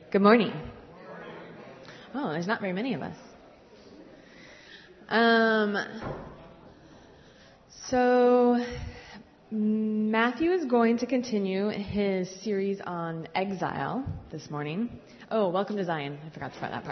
Good morning. Oh, there's not very many of us. So Matthew is going to continue his series on exile this morning. Oh, welcome to Zion. I forgot to put that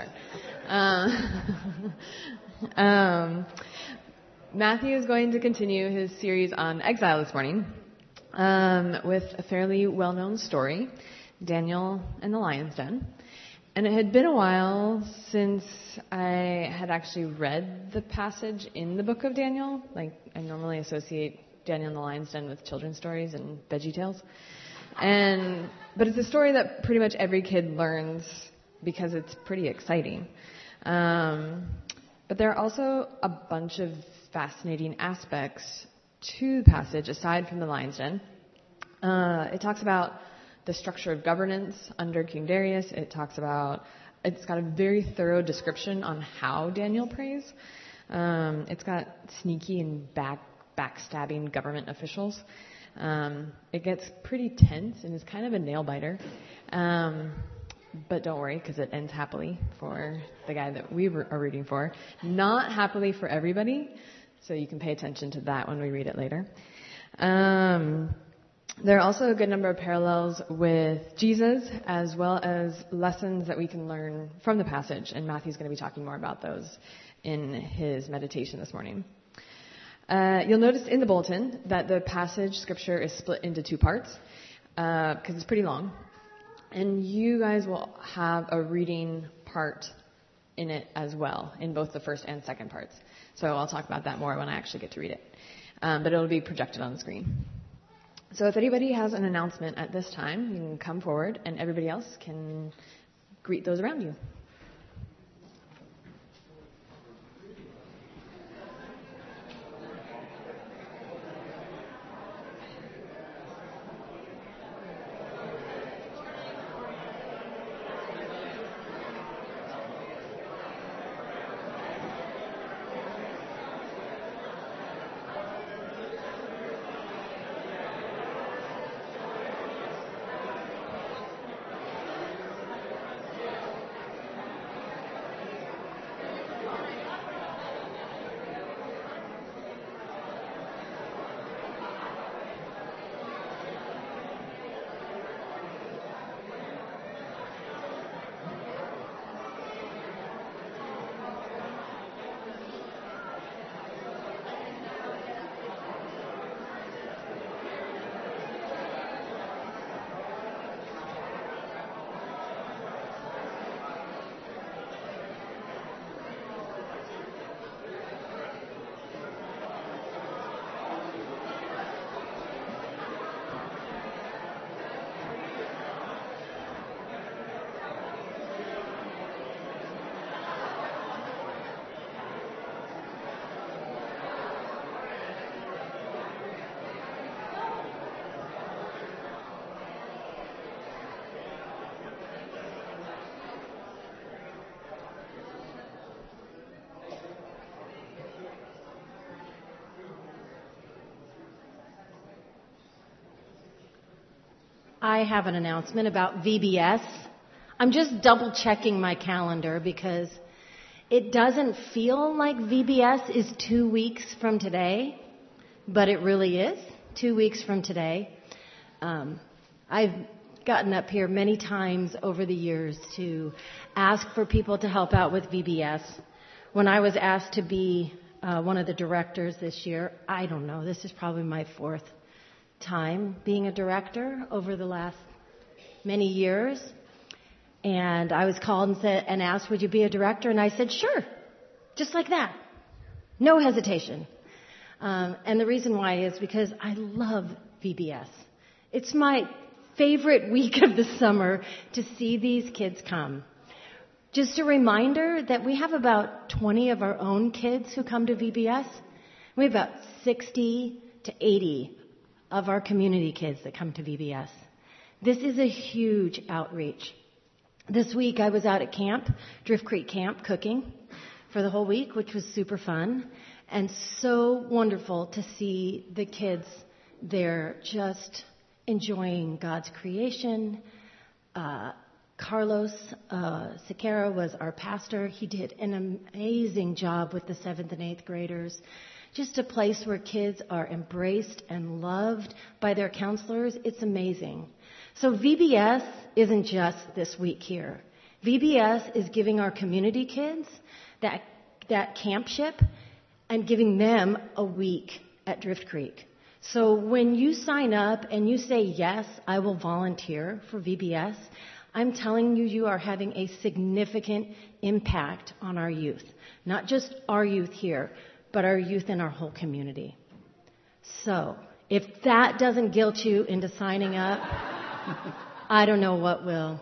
part. Matthew is going to continue his series on exile this morning with a fairly well-known story, Daniel and the Lion's Den. And it had been a while since I had actually read the passage in the book of Daniel. Like, I normally associate Daniel and the Lion's Den with children's stories and Veggie Tales. But it's a story that pretty much every kid learns because it's pretty exciting. But there are also a bunch of fascinating aspects to the passage aside from the Lion's Den. It talks about the structure of governance under King Darius. It's got a very thorough description on how Daniel prays. It's got sneaky and backstabbing government officials. It gets pretty tense and is kind of a nail biter. But don't worry, because it ends happily for the guy that we are rooting for. Not happily for everybody, so you can pay attention to that when we read it later. There are also a good number of parallels with Jesus, as well as lessons that we can learn from the passage, and Matthew's going to be talking more about those in his meditation this morning. You'll notice in the bulletin that the passage scripture is split into two parts, because it's pretty long, and you guys will have a reading part in it as well, in both the first and second parts. So I'll talk about that more when I actually get to read it. But it'll be projected on the screen. So if anybody has an announcement at this time, you can come forward and everybody else can greet those around you. I have an announcement about VBS. I'm just double checking my calendar because it doesn't feel like VBS is 2 weeks from today, but it really is 2 weeks from today. I've gotten up here many times over the years to ask for people to help out with VBS. When I was asked to be one of the directors this year, I don't know, this is probably my fourth time being a director over the last many years, and I was called and asked, would you be a director? And I said, sure, just like that, no hesitation. And the reason why is because I love VBS. It's my favorite week of the summer to see these kids come. Just a reminder that we have about 20 of our own kids who come to VBS. We have about 60 to 80 of our community kids that come to VBS. This is a huge outreach. This week I was out at camp, Drift Creek Camp, cooking for the whole week, which was super fun and so wonderful to see the kids there just enjoying God's creation, Carlos Sequeira was our pastor. He did an amazing job with the 7th and 8th graders. Just a place where kids are embraced and loved by their counselors. It's amazing. So VBS isn't just this week here. VBS is giving our community kids that campship and giving them a week at Drift Creek. So when you sign up and you say, yes, I will volunteer for VBS, I'm telling you, you are having a significant impact on our youth. Not just our youth here, but our youth in our whole community. So if that doesn't guilt you into signing up, I don't know what will.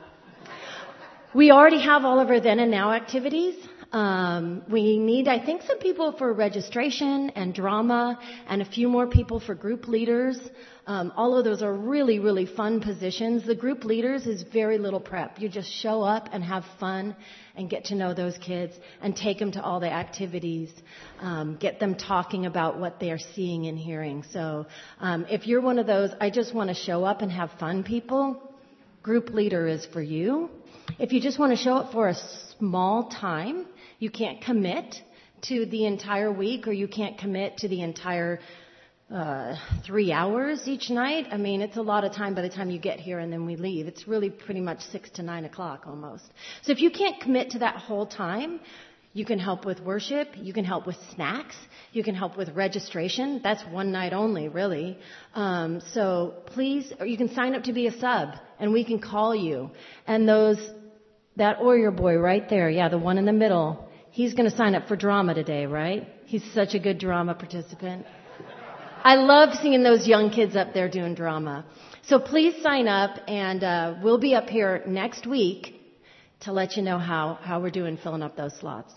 We already have all of our then and now activities. We need, I think, some people for registration and drama and a few more people for group leaders. All of those are really, really fun positions. The group leaders is very little prep. You just show up and have fun and get to know those kids and take them to all the activities, get them talking about what they're seeing and hearing. So if you're one of those, I just want to show up and have fun people, group leader is for you. If you just want to show up for a small time, you can't commit to the entire week or you can't commit to the entire 3 hours each night. I mean, it's a lot of time by the time you get here and then we leave. It's really pretty much 6 to 9 o'clock almost. So if you can't commit to that whole time, you can help with worship. You can help with snacks. You can help with registration. That's one night only, really. So please, or you can sign up to be a sub and we can call you. And that Warrior boy right there, yeah, the one in the middle, he's going to sign up for drama today, right? He's such a good drama participant. I love seeing those young kids up there doing drama. So please sign up, and we'll be up here next week to let you know how we're doing filling up those slots.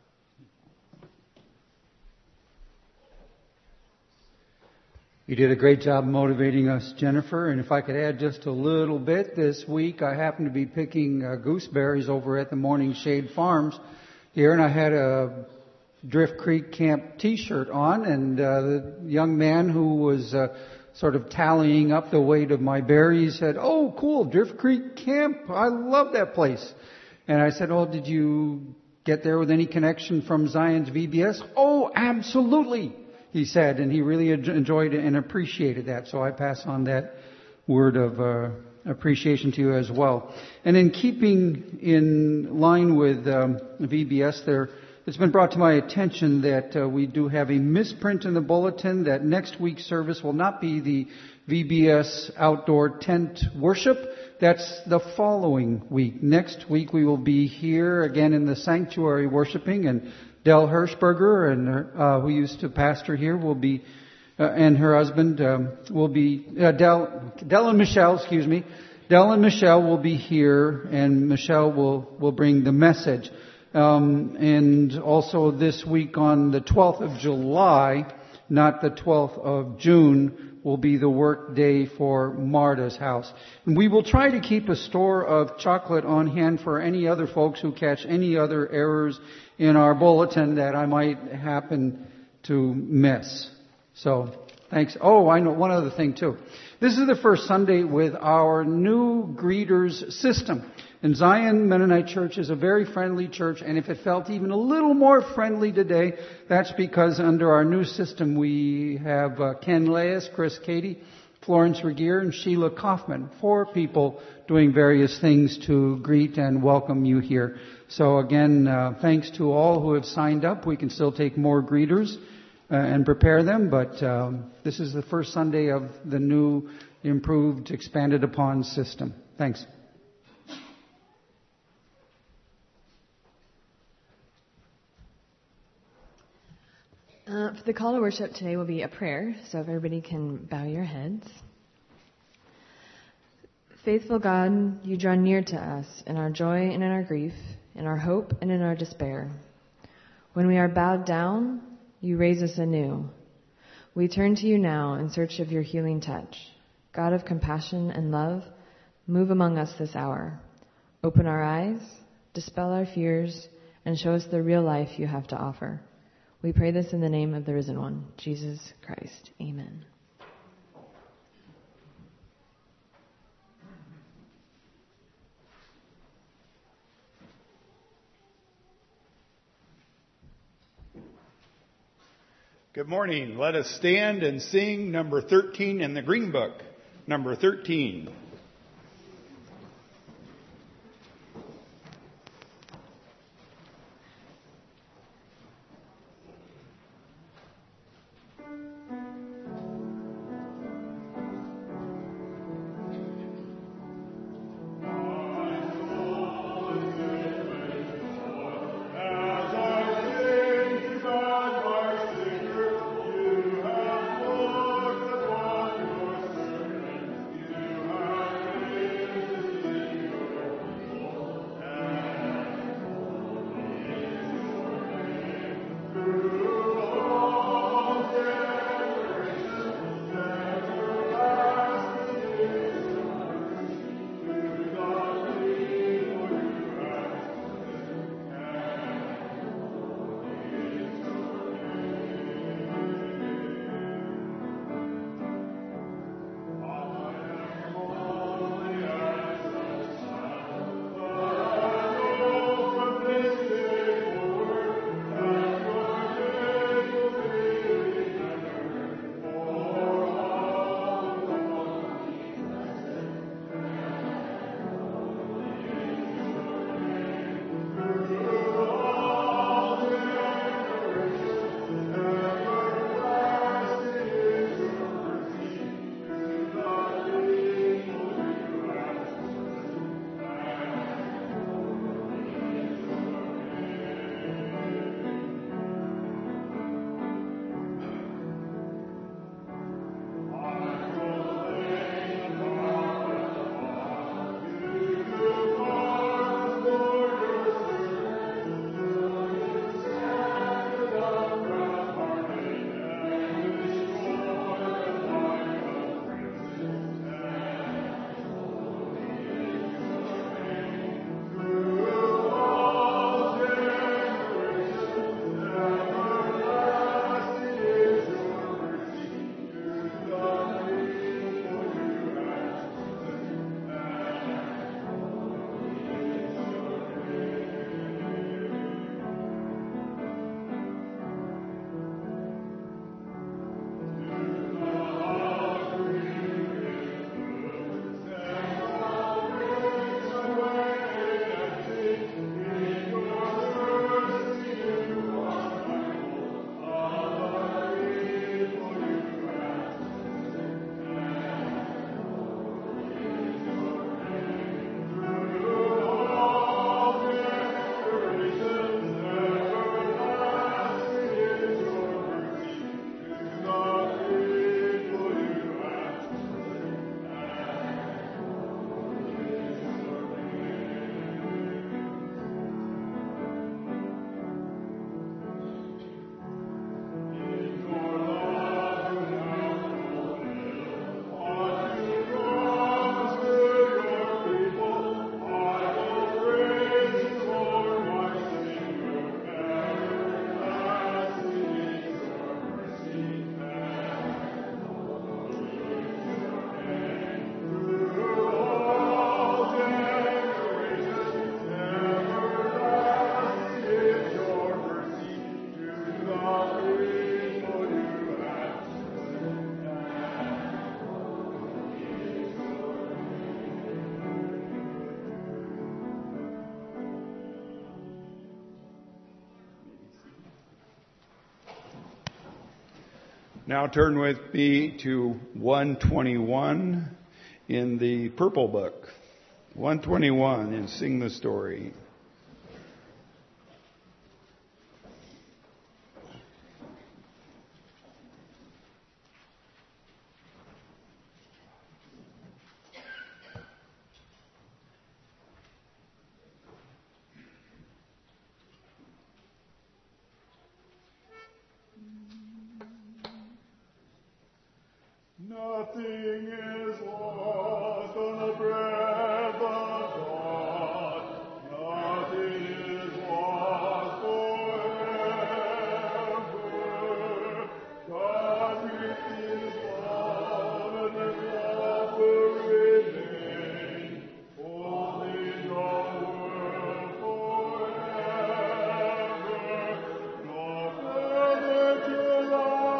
You did a great job motivating us, Jennifer. And if I could add just a little bit, this week I happened to be picking gooseberries over at the Morning Shade Farms here, and I had a Drift Creek Camp t-shirt on, and the young man who was sort of tallying up the weight of my berries said, "Oh, cool, Drift Creek Camp. I love that place." And I said, "Oh, did you get there with any connection from Zion's VBS?" "Oh, absolutely," he said, and he really enjoyed it and appreciated that. So I pass on that word of appreciation to you as well. And in keeping in line with VBS, it's been brought to my attention that we do have a misprint in the bulletin that next week's service will not be the VBS outdoor tent worship. That's the following week. Next week we will be here again in the sanctuary worshiping, and Del Hirschberger, and who used to pastor here, will be, and her husband will be Del and Michelle. Del and Michelle will be here, and Michelle will bring the message. And also this week on the 12th of July, not the 12th of June, will be the work day for Marta's house. And we will try to keep a store of chocolate on hand for any other folks who catch any other errors in our bulletin that I might happen to miss. So, thanks. Oh, I know one other thing too. This is the first Sunday with our new greeters system. And Zion Mennonite Church is a very friendly church, and if it felt even a little more friendly today, that's because under our new system we have Ken Leas, Chris Cady, Florence Regier, and Sheila Kaufman, 4 people doing various things to greet and welcome you here. So again, thanks to all who have signed up. We can still take more greeters and prepare them, but this is the first Sunday of the new, improved, expanded upon system. Thanks. For the call to worship today will be a prayer, so if everybody can bow your heads. Faithful God, you draw near to us in our joy and in our grief, in our hope and in our despair. When we are bowed down, you raise us anew. We turn to you now in search of your healing touch. God of compassion and love, move among us this hour. Open our eyes, dispel our fears, and show us the real life you have to offer. We pray this in the name of the risen one, Jesus Christ. Amen. Good morning. Let us stand and sing number 13 in the Green Book. Number 13. Now turn with me to 121 in the Purple Book. 121 and sing the story. Nothing is lost on the breath of God. Nothing is lost forever. God with His love and His love will remain. Only the world forever. Nor further to life.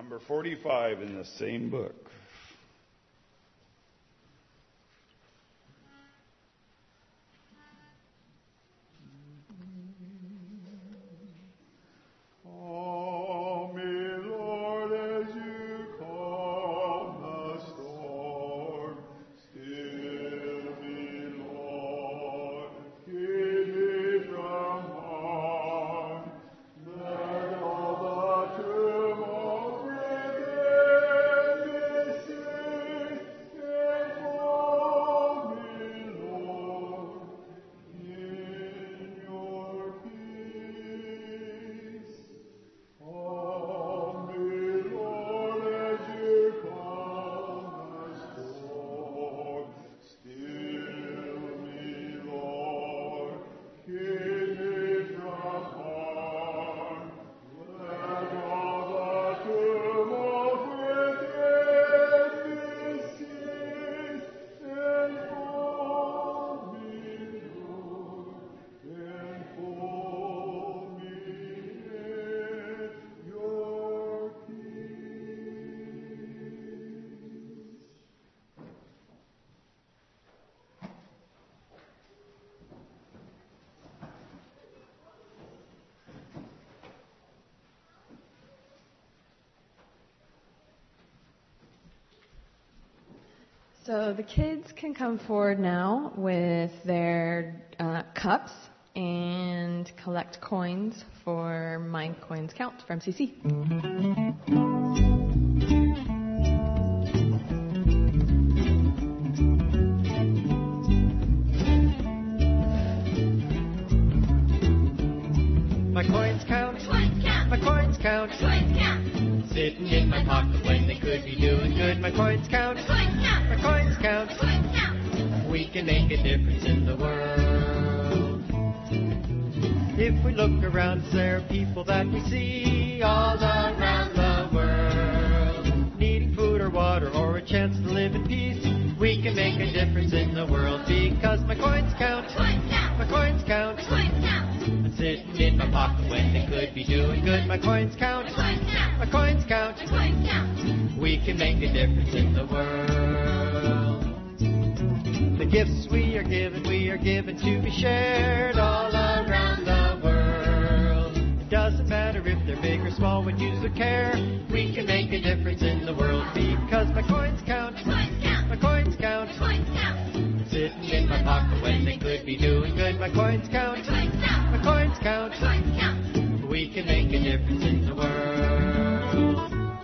Number 45 in the same book. Call me, Lord, as you calm the storm. Still me, Lord, keep me from harm. Let all the tumult within me cease, and hold me, Lord, in your peace. Call me, Lord, as you calm the storm. Still me, Lord, keep me from harm. Let all the tumult within me cease, and hold me, Lord, and hold me in your peace. So the kids can come forward now with their cups and collect coins for My Coins Count from CC. My coins count. My coins count. Sitting in my pocket when they could be doing good. My coins count. My coins count. We can make a difference in the world. If we look around, there are people that we see all around the world, needing food or water or a chance to live in peace. We can make a difference in the world because my coins count. My coins count. Sitting in my pocket when they could be doing good. My coins count. My coins count. We can make a difference in the world. The gifts we are given to be shared all around the world. It doesn't matter if they're big or small when used with care. We can make a difference in the world because my coins count. My coins count. Sitting in my pocket when they could be doing good. My coins count. My coins count. We can make a difference in the world.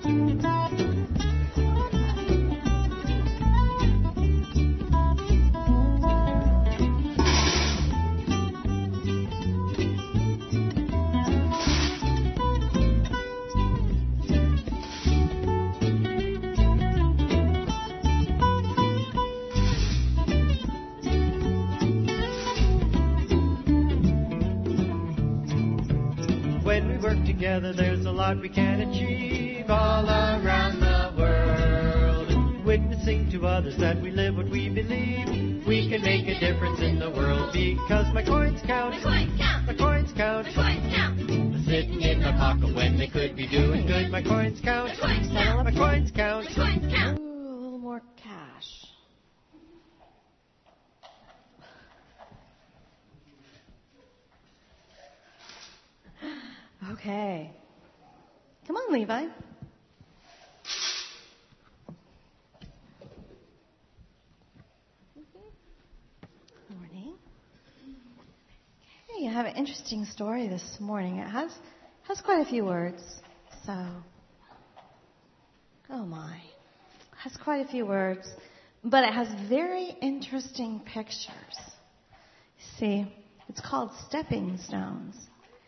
When we work together, there's a lot we can achieve all around the world. Witnessing to others that we live what we believe, we can make a difference in the world because my coins count. My coins count. Sitting in my pocket when they could be doing good. My coins count. My coins count. Ooh, a little more cash. Okay. Come on, Levi. Morning. Okay, I have an interesting story this morning. It has quite a few words. So, oh my. It has quite a few words, but it has very interesting pictures. See, it's called Stepping Stones.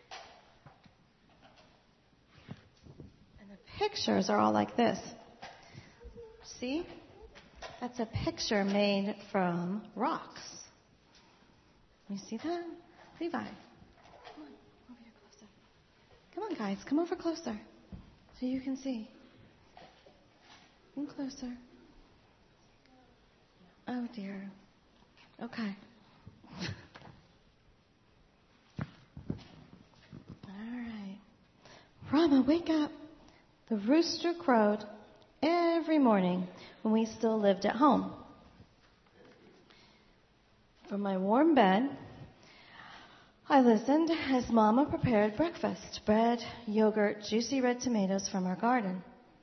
Pictures are all like this. See? That's a picture made from rocks. You see that? Levi, come on, over here closer. Come on, guys, come over closer so you can see. Come closer. Oh, dear. Okay. All right. Rama, wake up. The rooster crowed every morning when we still lived at home. From my warm bed, I listened as Mama prepared breakfast: bread, yogurt, juicy red tomatoes from our garden.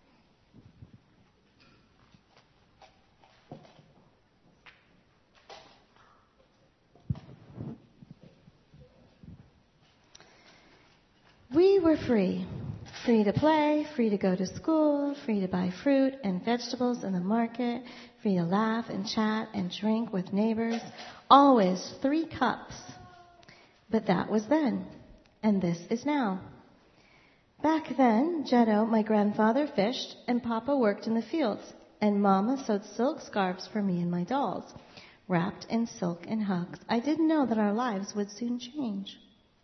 We were free. Free to play, free to go to school, free to buy fruit and vegetables in the market, free to laugh and chat and drink with neighbors. Always 3 cups. But that was then, and this is now. Back then, Jeddo, my grandfather, fished, and Papa worked in the fields, and Mama sewed silk scarves for me and my dolls, wrapped in silk and hugs. I didn't know that our lives would soon change.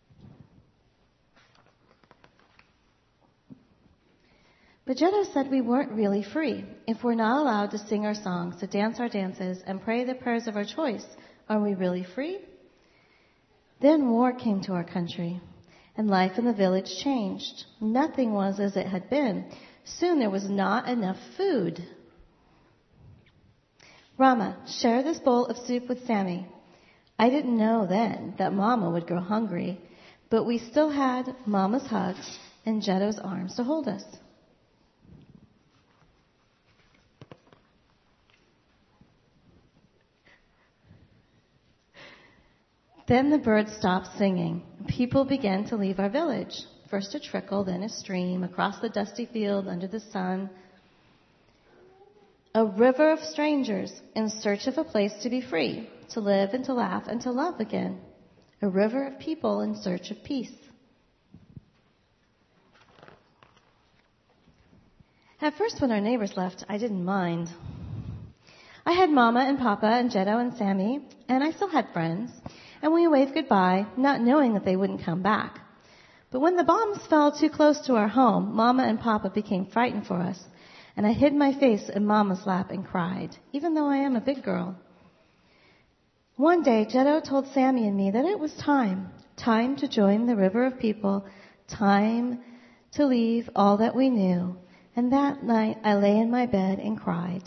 But Jeddo said we weren't really free. If we're not allowed to sing our songs, to dance our dances, and pray the prayers of our choice, are we really free? Then war came to our country, and life in the village changed. Nothing was as it had been. Soon there was not enough food. Rama, share this bowl of soup with Sammy. I didn't know then that Mama would grow hungry, but we still had Mama's hugs and Jeddo's arms to hold us. Then the birds stopped singing. People began to leave our village. First a trickle, then a stream, across the dusty field under the sun. A river of strangers in search of a place to be free, to live and to laugh and to love again. A river of people in search of peace. At first, when our neighbors left, I didn't mind. I had Mama and Papa and Jeddo and Sammy, and I still had friends. And we waved goodbye, not knowing that they wouldn't come back. But when the bombs fell too close to our home, Mama and Papa became frightened for us, and I hid my face in Mama's lap and cried, even though I am a big girl. One day, Jeddo told Sammy and me that it was time to join the river of people, time to leave all that we knew. And that night, I lay in my bed and cried.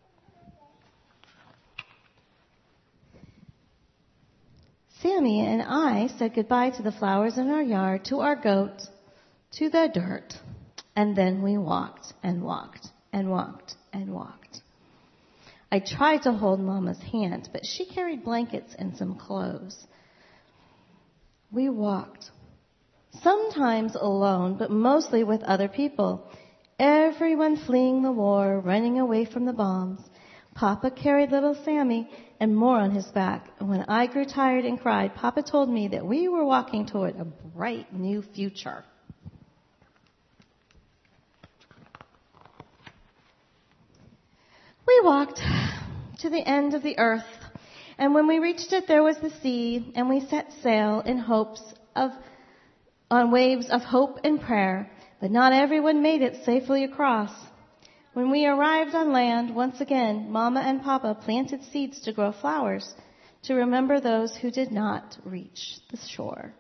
Sammy and I said goodbye to the flowers in our yard, to our goat, to the dirt, and then we walked and walked and walked and walked. I tried to hold Mama's hand, but she carried blankets and some clothes. We walked, sometimes alone, but mostly with other people, everyone fleeing the war, running away from the bombs. Papa carried little Sammy and more on his back. And when I grew tired and cried, Papa told me that we were walking toward a bright new future. We walked to the end of the earth, and when we reached it, there was the sea, and we set sail in on waves of hope and prayer, but not everyone made it safely across. When we arrived on land, once again, Mama and Papa planted seeds to grow flowers, to remember those who did not reach the shore.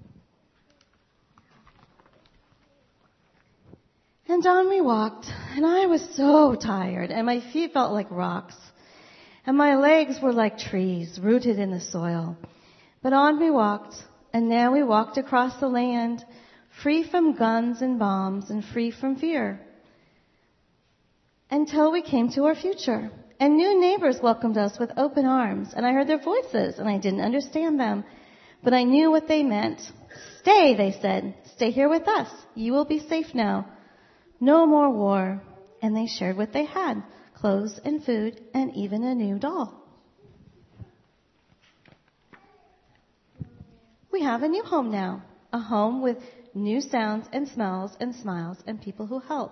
And on we walked, and I was so tired, and my feet felt like rocks, and my legs were like trees rooted in the soil. But on we walked, and now we walked across the land, free from guns and bombs and free from fear. Until we came to our future, and new neighbors welcomed us with open arms, and I heard their voices, and I didn't understand them, but I knew what they meant. Stay, they said. Stay here with us. You will be safe now. No more war. And they shared what they had, clothes and food, and even a new doll. We have a new home now, a home with new sounds and smells and smiles and people who help.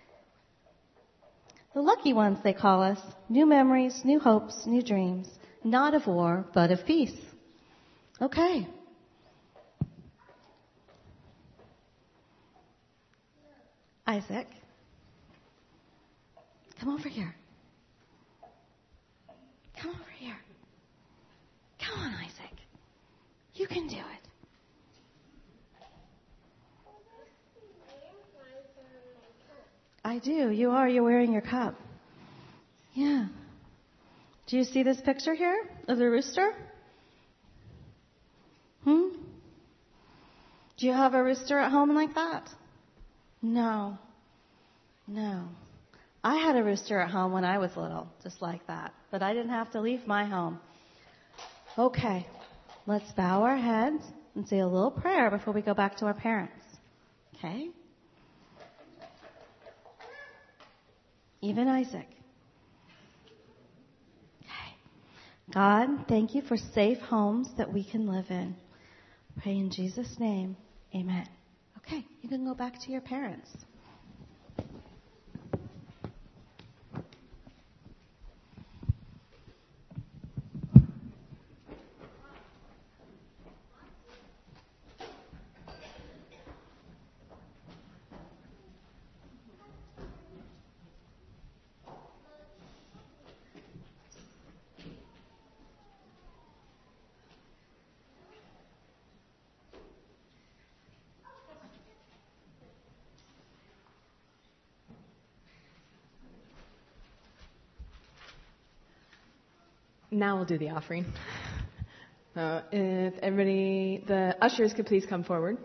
The lucky ones, they call us. New memories, new hopes, new dreams. Not of war, but of peace. Okay. Isaac, come over here. Come over here. Come on, Isaac. You can do it. do. You're wearing your cup. Yeah. Do you see this picture here of the rooster? Do you have a rooster at home like that? No. I had a rooster at home when I was little, just like that. But I didn't have to leave my home. Okay. Let's bow our heads and say a little prayer before we go back to our parents. Okay? Even Isaac. Okay. God, thank you for safe homes that we can live in. Pray in Jesus' name. Amen. Okay, you can go back to your parents. Now we'll do the offering. If everybody, the ushers could please come forward.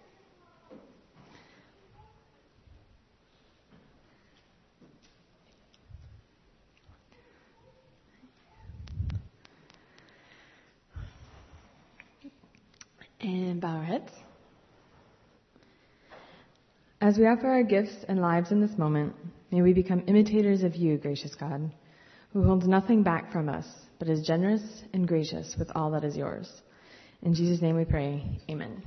And bow our heads. As we offer our gifts and lives in this moment, may we become imitators of you, gracious God, who holds nothing back from us, but is generous and gracious with all that is yours. In Jesus' name we pray. Amen.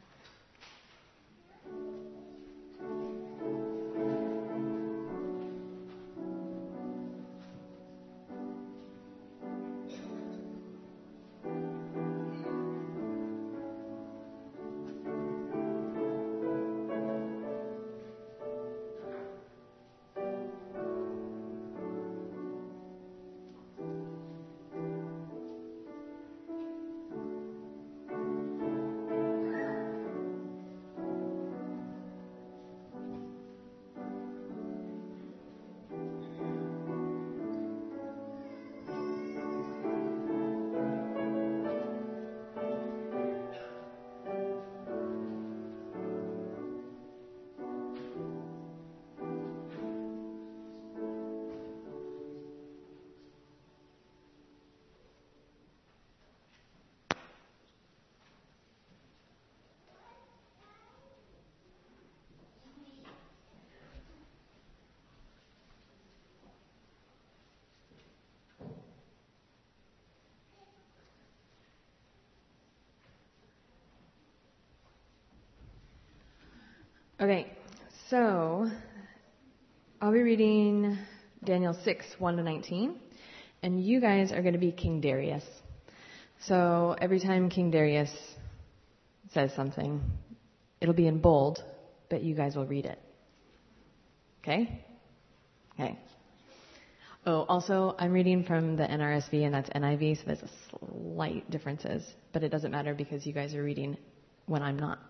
Okay, so I'll be reading Daniel 6, 1-19, and you guys are going to be King Darius. So every time King Darius says something, it'll be in bold, but you guys will read it. Okay? Okay. Oh, also, I'm reading from the NRSV, and that's NIV, so there's a slight differences, but it doesn't matter because you guys are reading when I'm not.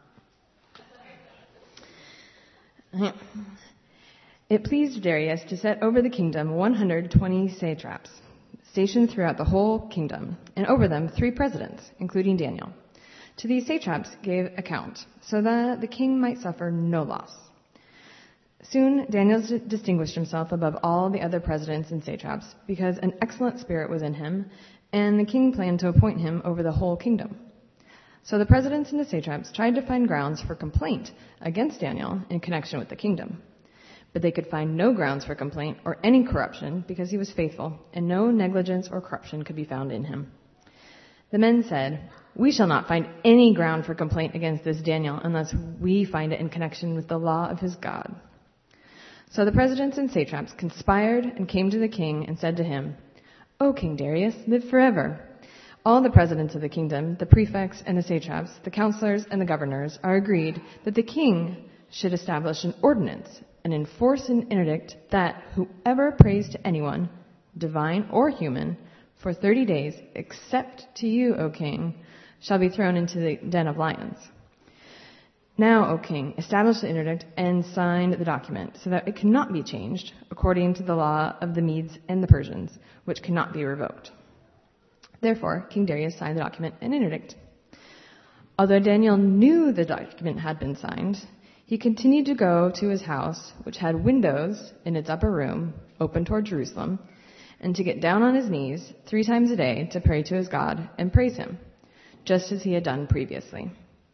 It pleased Darius to set over the kingdom 120 satraps, stationed throughout the whole kingdom, and over them 3 presidents, including Daniel. To these satraps gave account, so that the king might suffer no loss. Soon Daniel distinguished himself above all the other presidents and satraps, because an excellent spirit was in him, and the king planned to appoint him over the whole kingdom. So the presidents and the satraps tried to find grounds for complaint against Daniel in connection with the kingdom. But they could find no grounds for complaint or any corruption because he was faithful, and no negligence or corruption could be found in him. The men said, "We shall not find any ground for complaint against this Daniel unless we find it in connection with the law of his God." So the presidents and satraps conspired and came to the king and said to him, "O King Darius, live forever. All the presidents of the kingdom, the prefects and the satraps, the counselors and the governors are agreed that the king should establish an ordinance and enforce an interdict that whoever prays to anyone, divine or human, for 30 days, except to you, O king, shall be thrown into the den of lions." Now, O king, establish the interdict and sign the document so that it cannot be changed according to the law of the Medes and the Persians, which cannot be revoked. Therefore, King Darius signed the document and interdict. Although Daniel knew the document had been signed, he continued to go to his house, which had windows in its upper room open toward Jerusalem, and to get down on his knees 3 times a day to pray to his God and praise him, just as he had done previously.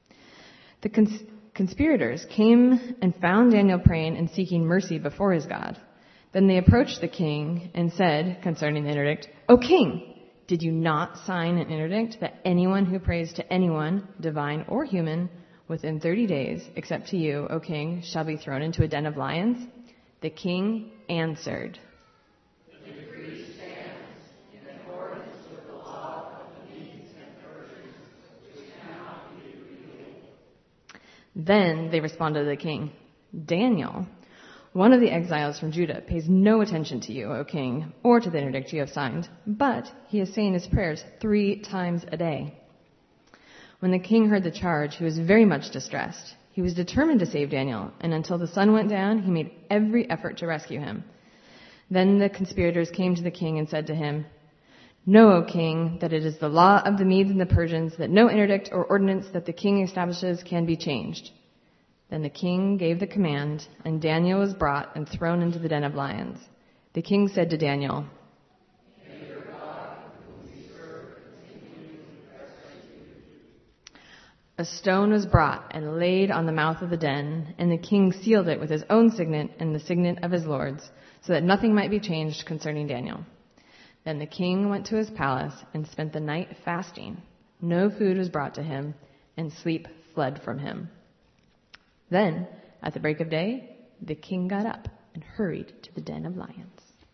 The conspirators came and found Daniel praying and seeking mercy before his God. Then they approached the king and said concerning the interdict, "O king, did you not sign an interdict that anyone who prays to anyone, divine or human, within 30 days, except to you, O king, shall be thrown into a den of lions?" The king answered, "The decree stands in accordance with the law of the Medes and Persians, which cannot be repealed." Then they responded to the king, "Daniel, one of the exiles from Judah, pays no attention to you, O king, or to the interdict you have signed, but he is saying his prayers 3 times a day." When the king heard the charge, he was very much distressed. He was determined to save Daniel, and until the sun went down, he made every effort to rescue him. Then the conspirators came to the king and said to him, "Know, O king, that it is the law of the Medes and the Persians that no interdict or ordinance that the king establishes can be changed." Then the king gave the command, and Daniel was brought and thrown into the den of lions. The king said to Daniel, "May your God, whom you serve, continue to persecute." A stone was brought and laid on the mouth of the den, and the king sealed it with his own signet and the signet of his lords, so that nothing might be changed concerning Daniel. Then the king went to his palace and spent the night fasting. No food was brought to him, and sleep fled from him. Then, at the break of day, the king got up and hurried to the den of lions.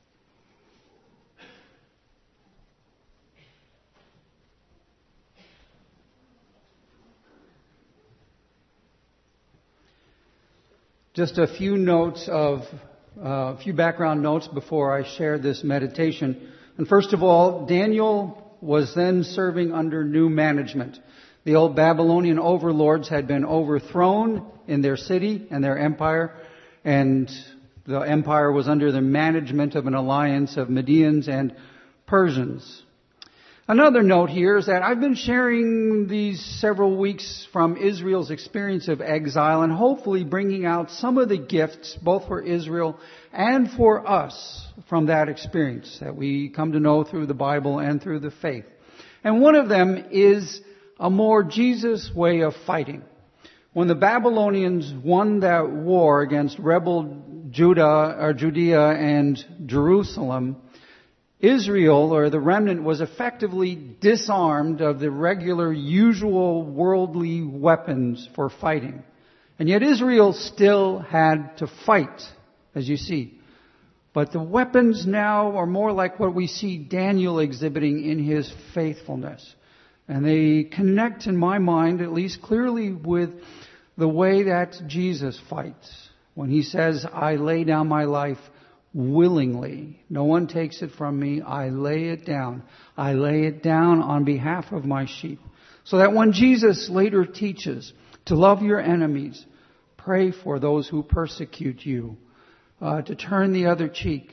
Just a few background notes before I share this meditation. And first of all, Daniel was then serving under new management. The old Babylonian overlords had been overthrown in their city and their empire, and the empire was under the management of an alliance of Medians and Persians. Another note here is that I've been sharing these several weeks from Israel's experience of exile and hopefully bringing out some of the gifts, both for Israel and for us, from that experience that we come to know through the Bible and through the faith. And one of them is a more Jesus way of fighting. When the Babylonians won that war against rebel Judea and Jerusalem, Israel, or the remnant, was effectively disarmed of the regular, usual worldly weapons for fighting. And yet Israel still had to fight, as you see. But the weapons now are more like what we see Daniel exhibiting in his faithfulness. And they connect, in my mind, at least clearly, with the way that Jesus fights. When he says, "I lay down my life willingly. No one takes it from me. I lay it down. I lay it down on behalf of my sheep." So that when Jesus later teaches to love your enemies, pray for those who persecute you, to turn the other cheek,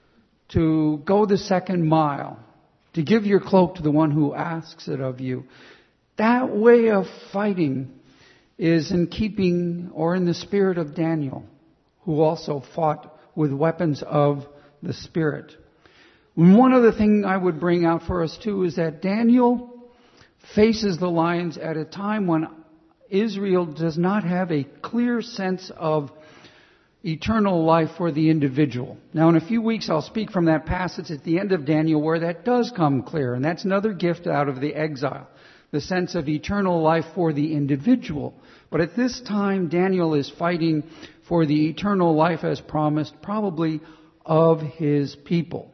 to go the second mile, to give your cloak to the one who asks it of you. That way of fighting is in keeping or in the spirit of Daniel, who also fought with weapons of the Spirit. One other thing I would bring out for us too is that Daniel faces the lions at a time when Israel does not have a clear sense of eternal life for the individual. Now, in a few weeks, I'll speak from that passage at the end of Daniel where that does come clear, and that's another gift out of the exile, the sense of eternal life for the individual. But at this time, Daniel is fighting for the eternal life as promised, probably of his people,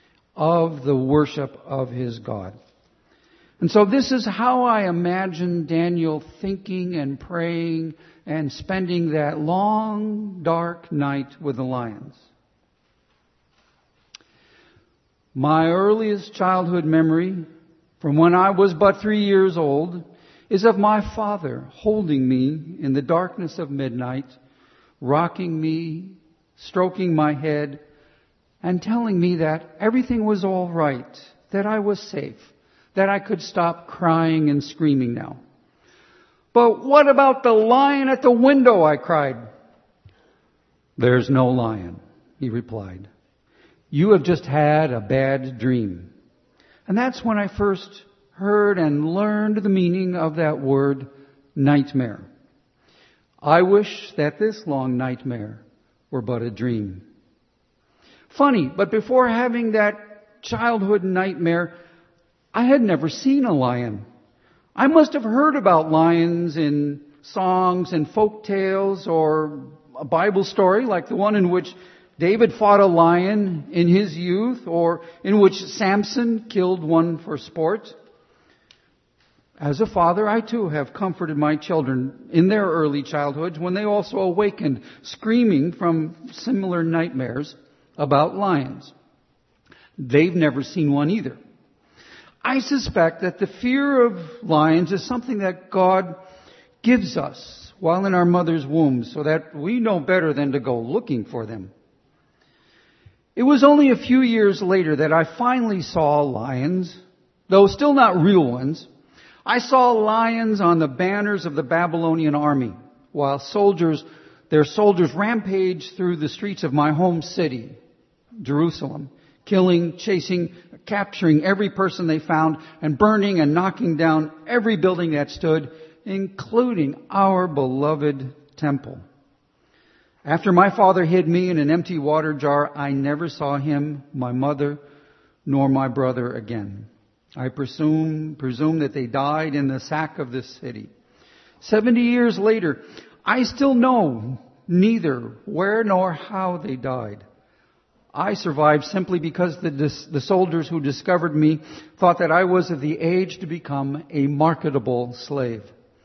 of the worship of his God. And so this is how I imagine Daniel thinking and praying and spending that long, dark night with the lions. My earliest childhood memory, from when I was but 3 years old, is of my Father holding me in the darkness of midnight, rocking me, stroking my head, and telling me that everything was all right, that I was safe, that I could stop crying and screaming now. But what about the lion at the window? I cried. There's no lion, he replied. You have just had a bad dream. And that's when I first heard and learned the meaning of that word, nightmare. I wish that this long nightmare were but a dream. Funny, but before having that childhood nightmare, I had never seen a lion. I must have heard about lions in songs and folk tales or a Bible story like the one in which David fought a lion in his youth or in which Samson killed one for sport. As a father, I too have comforted my children in their early childhoods when they also awakened screaming from similar nightmares about lions. They've never seen one either. I suspect that the fear of lions is something that God gives us while in our mother's womb so that we know better than to go looking for them. It was only a few years later that I finally saw lions, though still not real ones. I saw lions on the banners of the Babylonian army while their soldiers rampaged through the streets of my home city, Jerusalem, killing, chasing, capturing every person they found and burning and knocking down every building that stood, including our beloved temple. After my father hid me in an empty water jar, I never saw him, my mother, nor my brother again. I presume that they died in the sack of this city. 70 years later, I still know neither where nor how they died. I survived simply because the soldiers who discovered me thought that I was of the age to become a marketable slave.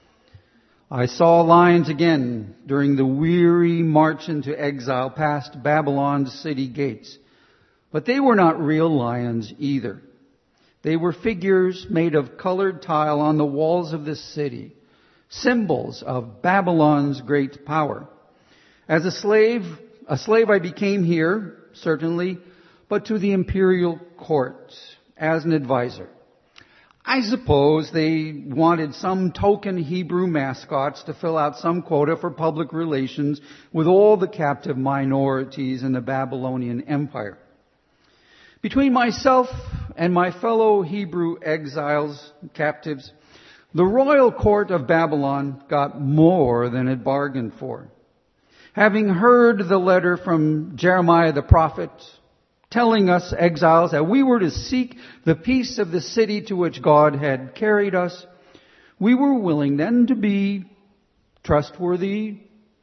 I saw lions again during the weary march into exile past Babylon's city gates. But they were not real lions either. They were figures made of colored tile on the walls of this city, symbols of Babylon's great power. As a slave I became here, certainly, but to the imperial court as an advisor. I suppose they wanted some token Hebrew mascots to fill out some quota for public relations with all the captive minorities in the Babylonian Empire. Between myself and my fellow Hebrew exiles, captives, the royal court of Babylon got more than it bargained for. Having heard the letter from Jeremiah the prophet telling us exiles that we were to seek the peace of the city to which God had carried us, we were willing then to be trustworthy,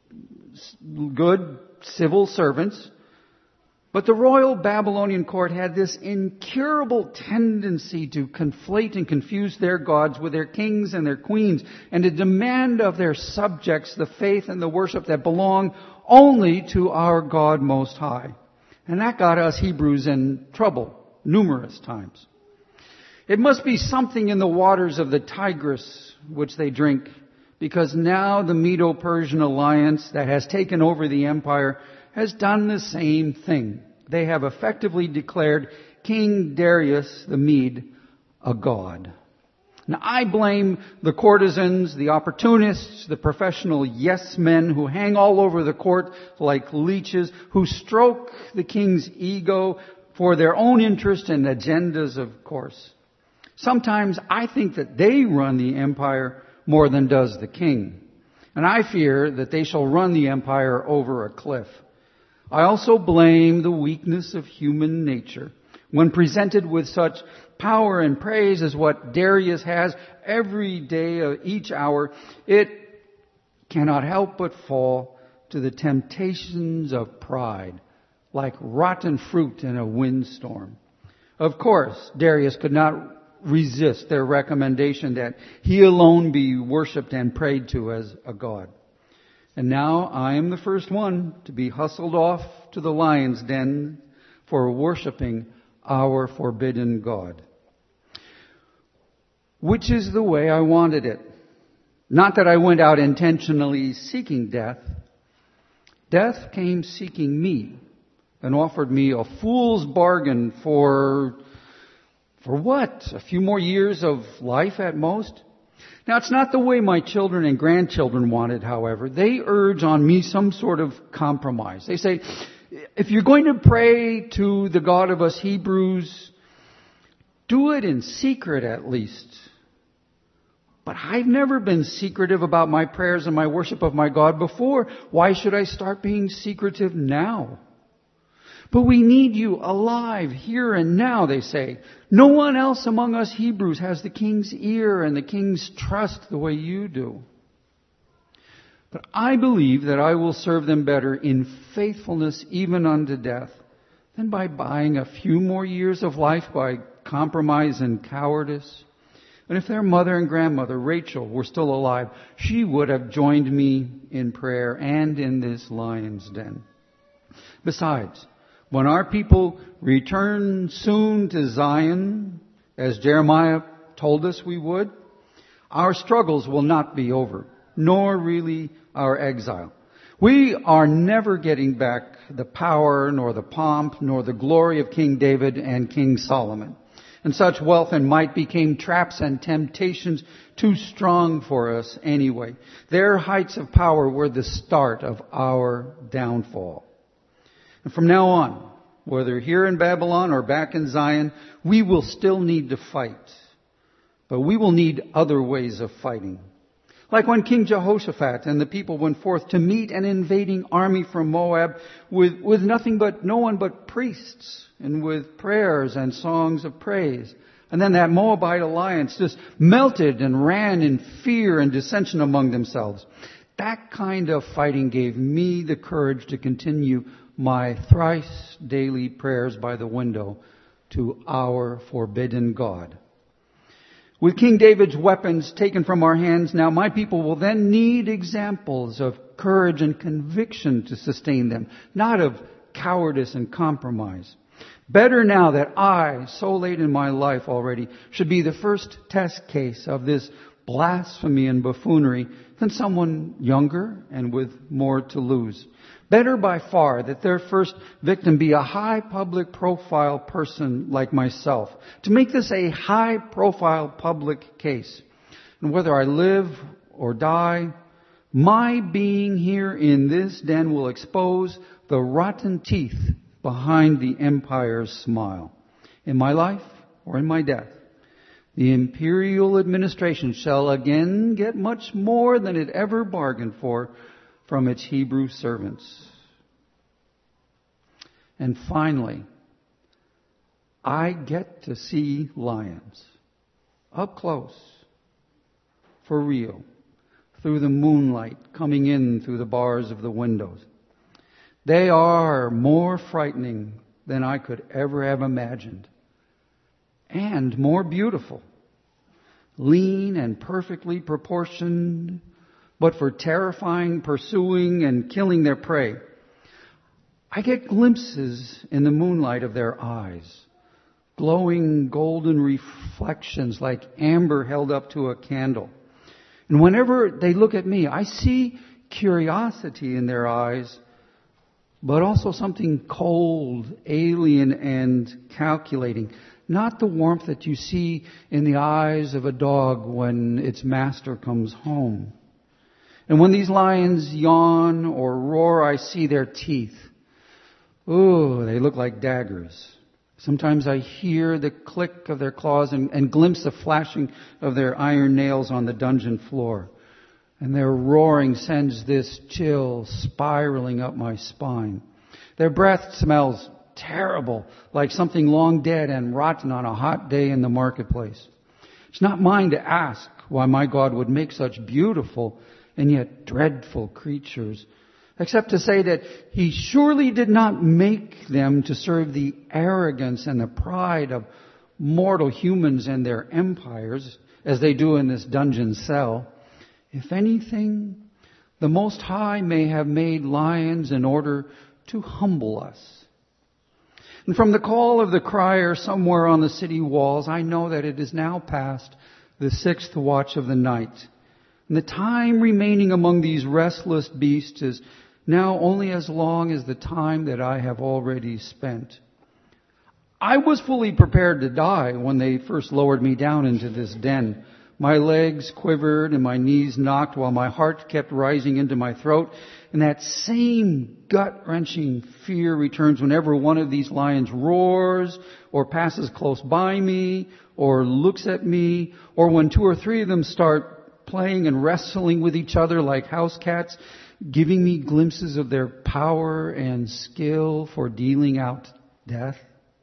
good civil servants. But the royal Babylonian court had this incurable tendency to conflate and confuse their gods with their kings and their queens, and to demand of their subjects the faith and the worship that belong only to our God Most High. And that got us Hebrews in trouble numerous times. It must be something in the waters of the Tigris which they drink, because now the Medo-Persian alliance that has taken over the empire has done the same thing. They have effectively declared King Darius the Mede a god. Now, I blame the courtesans, the opportunists, the professional yes men who hang all over the court like leeches, who stroke the king's ego for their own interest and agendas, of course. Sometimes I think that they run the empire more than does the king. And I fear that they shall run the empire over a cliff. I also blame the weakness of human nature. When presented with such power and praise as what Darius has every day of each hour, it cannot help but fall to the temptations of pride, like rotten fruit in a windstorm. Of course, Darius could not resist their recommendation that he alone be worshipped and prayed to as a god. And now I am the first one to be hustled off to the lion's den for worshiping our forbidden God. Which is the way I wanted it. Not that I went out intentionally seeking death. Death came seeking me and offered me a fool's bargain for what? A few more years of life at most? Now, it's not the way my children and grandchildren want it, however. They urge on me some sort of compromise. They say, if you're going to pray to the God of us Hebrews, do it in secret at least. But I've never been secretive about my prayers and my worship of my God before. Why should I start being secretive now? But we need you alive here and now, they say. No one else among us Hebrews has the king's ear and the king's trust the way you do. But I believe that I will serve them better in faithfulness even unto death than by buying a few more years of life by compromise and cowardice. And if their mother and grandmother, Rachel, were still alive, she would have joined me in prayer and in this lion's den. Besides, when our people return soon to Zion, as Jeremiah told us we would, our struggles will not be over, nor really our exile. We are never getting back the power, nor the pomp, nor the glory of King David and King Solomon. And such wealth and might became traps and temptations too strong for us anyway. Their heights of power were the start of our downfall. And from now on, whether here in Babylon or back in Zion, we will still need to fight. But we will need other ways of fighting. Like when King Jehoshaphat and the people went forth to meet an invading army from Moab with no one but priests and with prayers and songs of praise. And then that Moabite alliance just melted and ran in fear and dissension among themselves. That kind of fighting gave me the courage to continue my thrice daily prayers by the window to our forbidden God. With King David's weapons taken from our hands now, my people will then need examples of courage and conviction to sustain them, not of cowardice and compromise. Better now that I, so late in my life already, should be the first test case of this blasphemy and buffoonery than someone younger and with more to lose. Better by far that their first victim be a high public profile person like myself, to make this a high profile public case. And whether I live or die, my being here in this den will expose the rotten teeth behind the empire's smile. In my life or in my death, the imperial administration shall again get much more than it ever bargained for from its Hebrew servants. And finally, I get to see lions up close, for real, through the moonlight coming in through the bars of the windows. They are more frightening than I could ever have imagined, and more beautiful, lean and perfectly proportioned, but for terrifying, pursuing, and killing their prey. I get glimpses in the moonlight of their eyes, glowing golden reflections like amber held up to a candle. And whenever they look at me, I see curiosity in their eyes, but also something cold, alien, and calculating. Not the warmth that you see in the eyes of a dog when its master comes home. And when these lions yawn or roar, I see their teeth. Ooh, they look like daggers. Sometimes I hear the click of their claws and glimpse the flashing of their iron nails on the dungeon floor. And their roaring sends this chill spiraling up my spine. Their breath smells terrible, like something long dead and rotten on a hot day in the marketplace. It's not mine to ask why my God would make such beautiful and yet dreadful creatures, except to say that He surely did not make them to serve the arrogance and the pride of mortal humans and their empires, as they do in this dungeon cell. If anything, the Most High may have made lions in order to humble us. And from the call of the crier somewhere on the city walls, I know that it is now past the 6th watch of the night, And the time remaining among these restless beasts is now only as long as the time that I have already spent. I was fully prepared to die when they first lowered me down into this den. My legs quivered and my knees knocked while my heart kept rising into my throat. And that same gut-wrenching fear returns whenever one of these lions roars or passes close by me or looks at me, or when 2 or 3 of them start playing and wrestling with each other like house cats, giving me glimpses of their power and skill for dealing out death.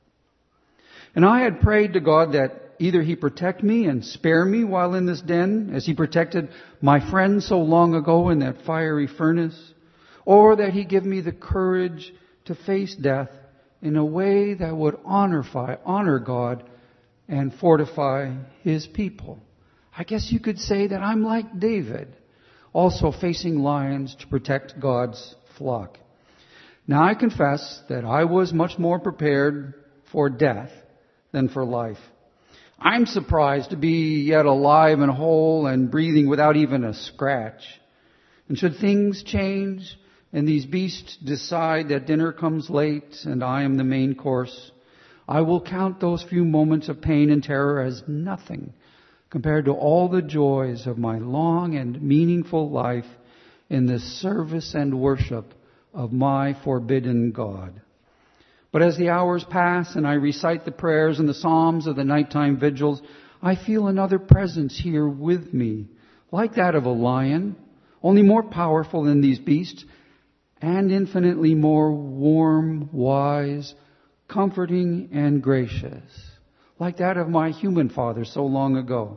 And I had prayed to God that either He protect me and spare me while in this den, as He protected my friend so long ago in that fiery furnace, or that He give me the courage to face death in a way that would honor God and fortify His people. I guess you could say that I'm like David, also facing lions to protect God's flock. Now I confess that I was much more prepared for death than for life. I'm surprised to be yet alive and whole and breathing without even a scratch. And should things change and these beasts decide that dinner comes late and I am the main course, I will count those few moments of pain and terror as nothing compared to all the joys of my long and meaningful life in the service and worship of my forbidden God. But as the hours pass and I recite the prayers and the psalms of the nighttime vigils, I feel another presence here with me, like that of a lion, only more powerful than these beasts, and infinitely more warm, wise, comforting, and gracious, like that of my human father so long ago.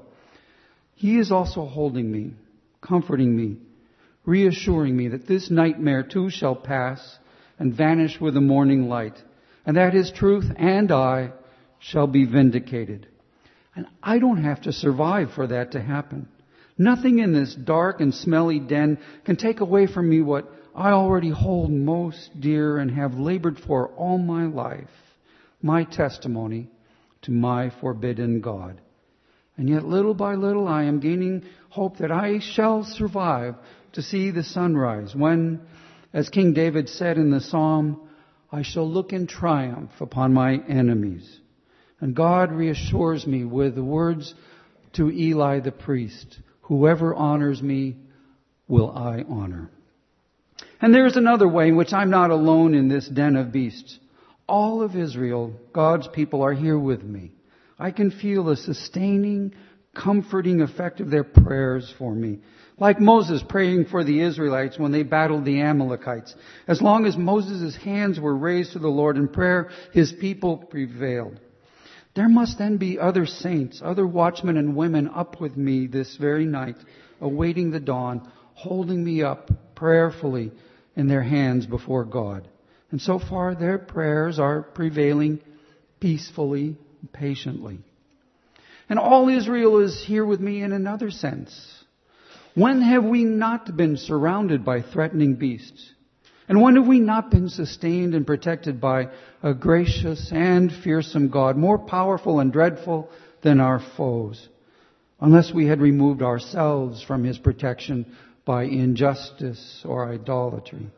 He is also holding me, comforting me, reassuring me that this nightmare too shall pass and vanish with the morning light, and that His truth and I shall be vindicated. And I don't have to survive for that to happen. Nothing in this dark and smelly den can take away from me what I already hold most dear and have labored for all my life, my testimony to my forbidden God. And yet little by little I am gaining hope that I shall survive to see the sunrise when, as King David said in the Psalm, I shall look in triumph upon my enemies. And God reassures me with the words to Eli the priest, whoever honors me will I honor. And there's another way in which I'm not alone in this den of beasts. All of Israel, God's people, are here with me. I can feel the sustaining, comforting effect of their prayers for me. Like Moses praying for the Israelites when they battled the Amalekites. As long as Moses' hands were raised to the Lord in prayer, His people prevailed. There must then be other saints, other watchmen and women up with me this very night, awaiting the dawn, holding me up prayerfully in their hands before God. And so far their prayers are prevailing peacefully, patiently. And all Israel is here with me in another sense. When have we not been surrounded by threatening beasts? And when have we not been sustained and protected by a gracious and fearsome God, more powerful and dreadful than our foes, unless we had removed ourselves from His protection by injustice or idolatry?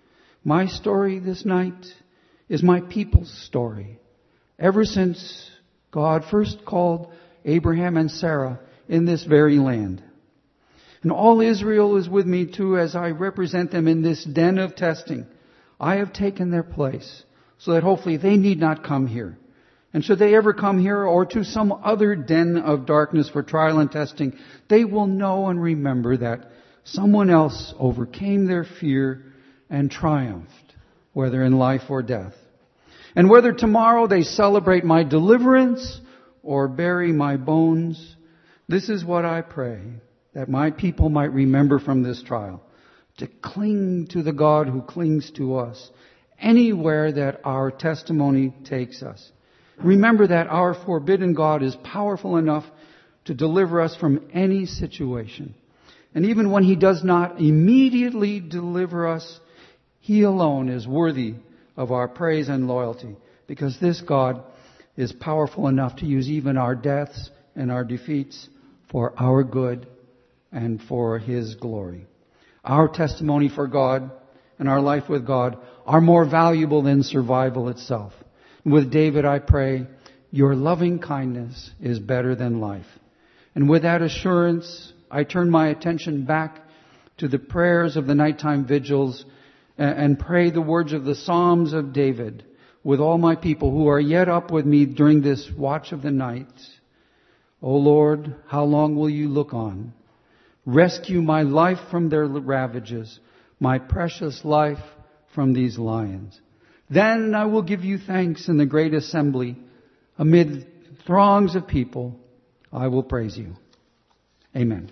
My story this night is my people's story. Ever since God first called Abraham and Sarah in this very land. And all Israel is with me too as I represent them in this den of testing. I have taken their place so that hopefully they need not come here. And should they ever come here or to some other den of darkness for trial and testing, they will know and remember that someone else overcame their fear and triumphed, whether in life or death. And whether tomorrow they celebrate my deliverance or bury my bones, this is what I pray, that my people might remember from this trial, to cling to the God who clings to us anywhere that our testimony takes us. Remember that our forbidden God is powerful enough to deliver us from any situation. And even when He does not immediately deliver us, He alone is worthy of our praise and loyalty, because this God is powerful enough to use even our deaths and our defeats for our good and for His glory. Our testimony for God and our life with God are more valuable than survival itself. With David, I pray, your loving kindness is better than life. And with that assurance, I turn my attention back to the prayers of the nighttime vigils and pray the words of the Psalms of David with all my people who are yet up with me during this watch of the night. O Lord, how long will you look on? Rescue my life from their ravages, my precious life from these lions. Then I will give you thanks in the great assembly. Amid throngs of people, I will praise you. Amen.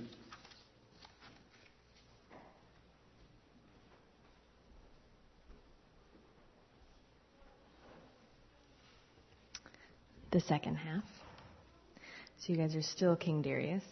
The second half. So you guys are still King Darius.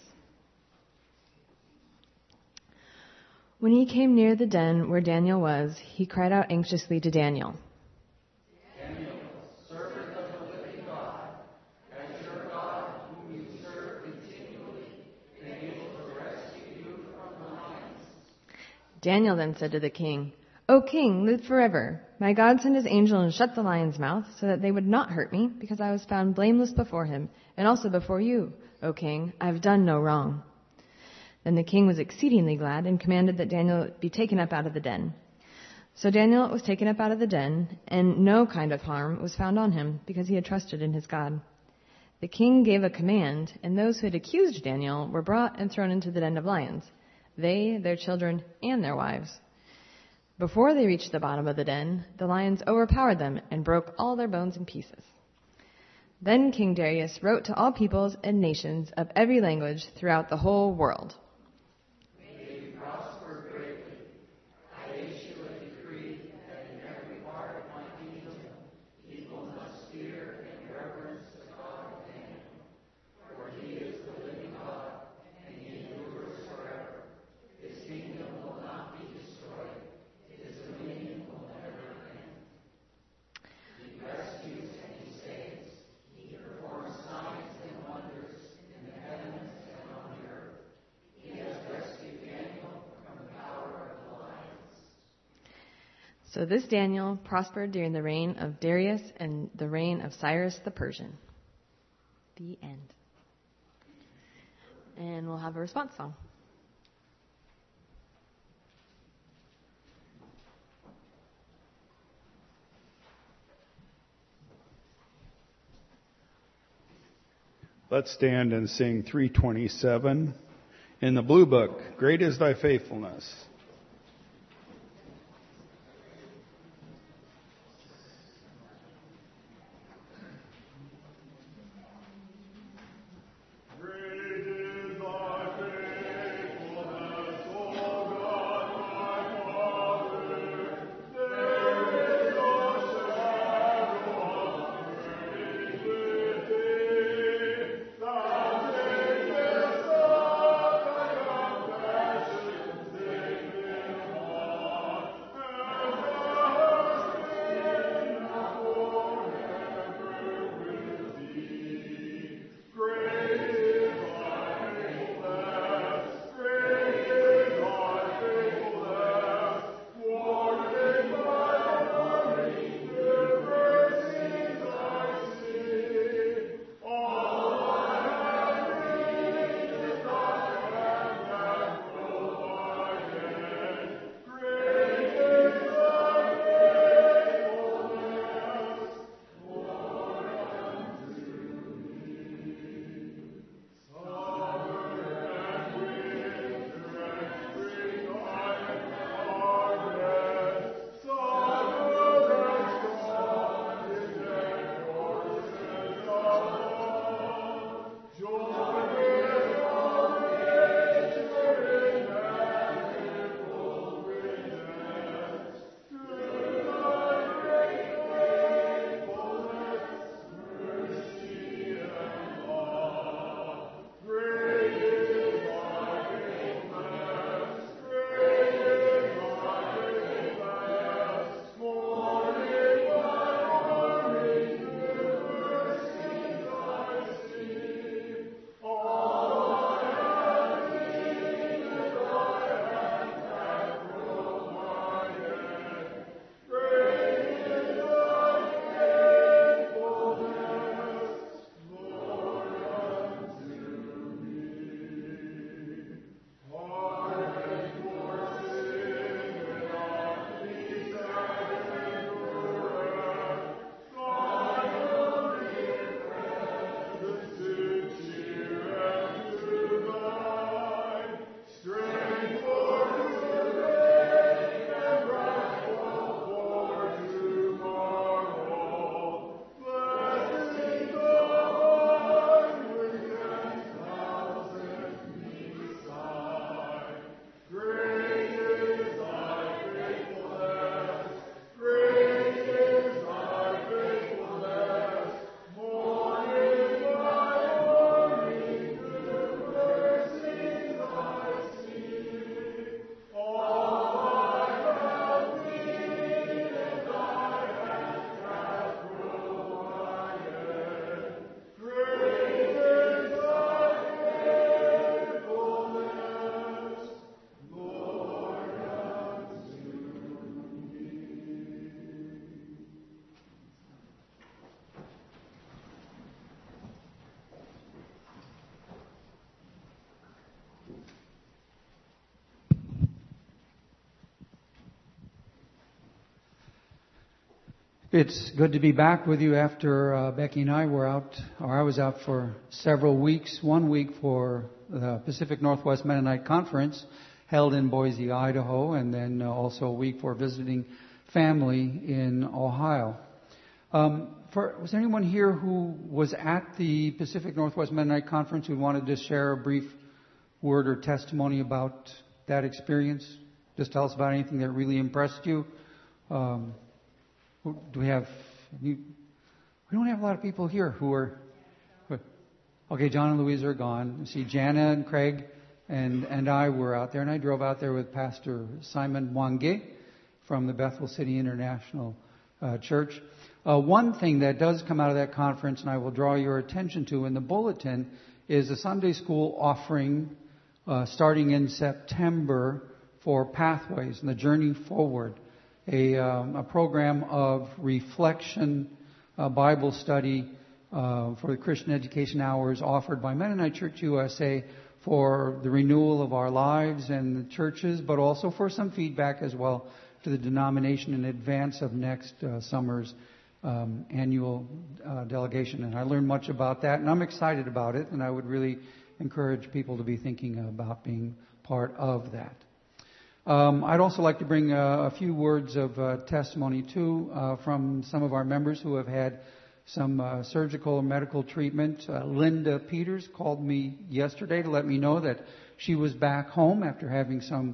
When he came near the den where Daniel was, he cried out anxiously to Daniel. Daniel, servant of the living God, has your God, whom you serve continually, been able to rescue you from the lions? Daniel then said to the king, O king, live forever. My God sent his angel and shut the lion's mouth so that they would not hurt me, because I was found blameless before him, and also before you, O king. I have done no wrong. Then the king was exceedingly glad and commanded that Daniel be taken up out of the den. So Daniel was taken up out of the den, and no kind of harm was found on him, because he had trusted in his God. The king gave a command, and those who had accused Daniel were brought and thrown into the den of lions, they, their children, and their wives. Before they reached the bottom of the den, the lions overpowered them and broke all their bones in pieces. Then King Darius wrote to all peoples and nations of every language throughout the whole world. May you prosper greatly. I issue a decree that in every part of my kingdom, people must fear and reverence the God of Daniel. For he is the living God, and he endures forever. His kingdom will not be destroyed. His dominion will never end. He rescues and he saves. He performs signs and wonders in the heavens and on the earth. He has rescued Daniel from the power of the lions. So this Daniel prospered during the reign of Darius and the reign of Cyrus the Persian. The end. And we'll have a response song. Let's stand and sing 327 in the Blue Book. Great is thy faithfulness. It's good to be back with you after Becky and I were out, or I was out for several weeks. 1 week for the Pacific Northwest Mennonite Conference held in Boise, Idaho, and then also a week for visiting family in Ohio. Was there anyone here who was at the Pacific Northwest Mennonite Conference who wanted to share a brief word or testimony about that experience? Just tell us about anything that really impressed you. Do we have? We don't have a lot of people here who are. Okay, John and Louise are gone. You see, Jana and Craig and I were out there, and I drove out there with Pastor Simon Mwange from the Bethel City International Church. One thing that does come out of that conference, and I will draw your attention to in the bulletin, is a Sunday school offering starting in September for Pathways and the Journey Forward, a program of reflection, Bible study for the Christian education hours offered by Mennonite Church USA for the renewal of our lives and the churches, but also for some feedback as well to the denomination in advance of next summer's annual delegation. And I learned much about that, and I'm excited about it, and I would really encourage people to be thinking about being part of that. I'd also like to bring a few words of testimony, too, from some of our members who have had some surgical or medical treatment. Linda Peters called me yesterday to let me know that she was back home after having some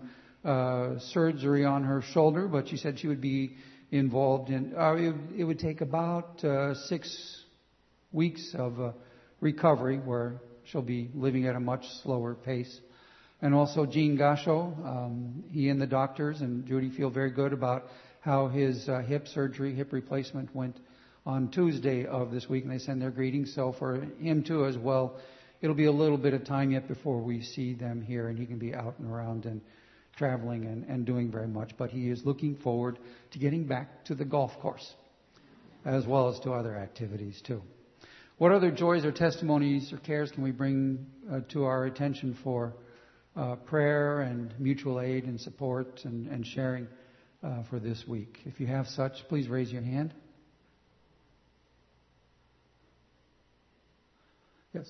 surgery on her shoulder, but she said she would be involved in, it would take about 6 weeks of recovery where she'll be living at a much slower pace. And also Gene Gasho, he and the doctors and Judy feel very good about how his hip replacement went on Tuesday of this week, and they send their greetings. So for him too as well, it'll be a little bit of time yet before we see them here, and he can be out and around and traveling and doing very much. But he is looking forward to getting back to the golf course, as well as to other activities too. What other joys or testimonies or cares can we bring to our attention for prayer and mutual aid and support and sharing for this week? If you have such, please raise your hand. Yes.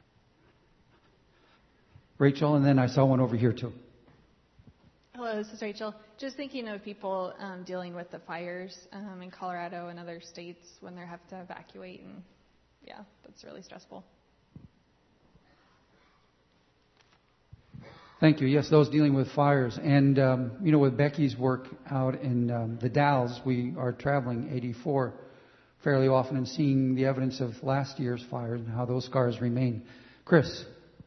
Rachel, and then I saw one over here too. Hello, this is Rachel. Just thinking of people dealing with the fires in Colorado and other states when they have to evacuate, and yeah, that's really stressful. Thank you. Yes, those dealing with fires. And, with Becky's work out in the Dalles, we are traveling 84 fairly often and seeing the evidence of last year's fire and how those scars remain. Chris.